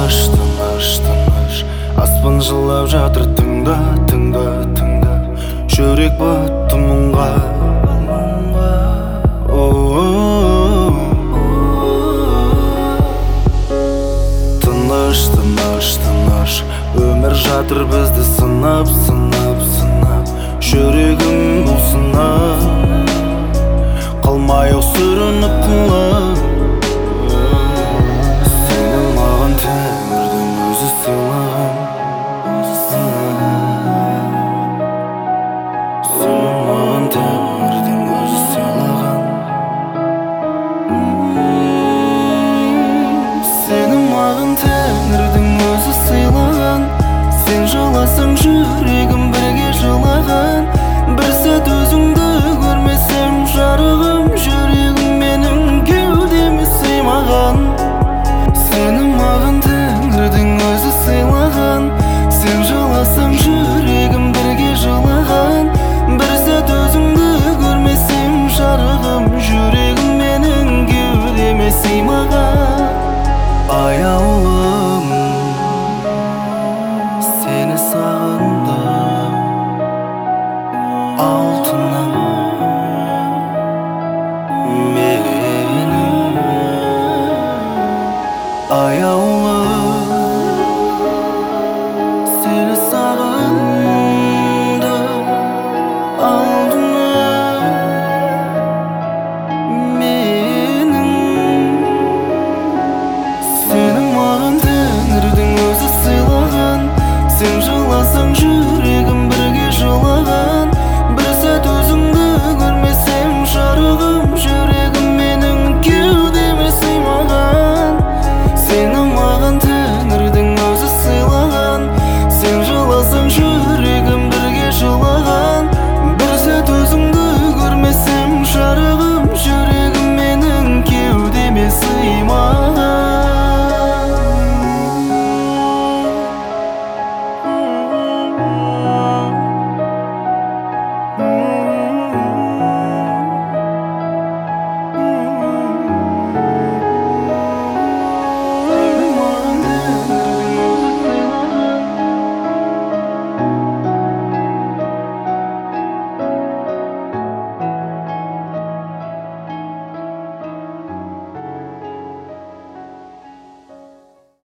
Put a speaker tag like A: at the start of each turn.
A: тыныш аспан жылап жатыр, тыңда, тыңда, тыңда. Жүрек батты мұңға. Тыныш, тыныш, тыныш өмір жатыр бізді сынап, сынап, сынап. Жүрегім бұл сынап, қалмай сүрініп құлап. Сені маған тәңірдің өзі сыйлаған. Сені маған тәңірдің өзі сыйлаған. Сені маған тәңірдің өзі сыйлаған. Сен жыласаң жүрегім бірге жылаған. Бір сәт өзіңді көрмесем жарығым, жүрегім менің кеудеме сыймаған. Сені маған тәңірдің өзі сыйлаған. Сен жыласаң жүрегім бірге жылаған. Бір сәт өзіңді көрмесем жарығым, жүрегім менің кеудеме сыймаған. Аяулым, сені сағындым, алтыным менің. Аяулым, сені сағындым, алтыным менің. Сені маған тәңірдің өзі сыйлаған. Сен жыласаң жүрегім бірге жылаған. Бір сәт өзіңді көрмесем жарығым, жүрегім менің кеудеме сыймаған. Сені маған